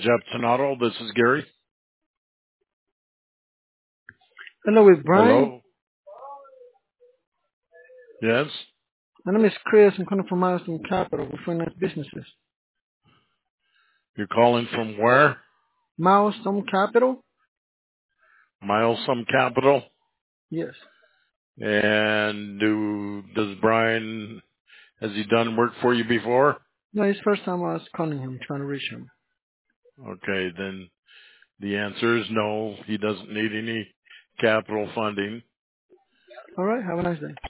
Jepson Auto. This is Gary. Hello, with Brian. Hello. Yes. My name is Chris. I'm calling from Milestone Capital. We're finance businesses. You're calling from where? Milestone Capital? Milesome Capital. Yes. And does Brian, has he done work for you before? No, it's first time I was calling him, trying to reach him. Okay, then the answer is no. He doesn't need any capital funding. All right. Have a nice day.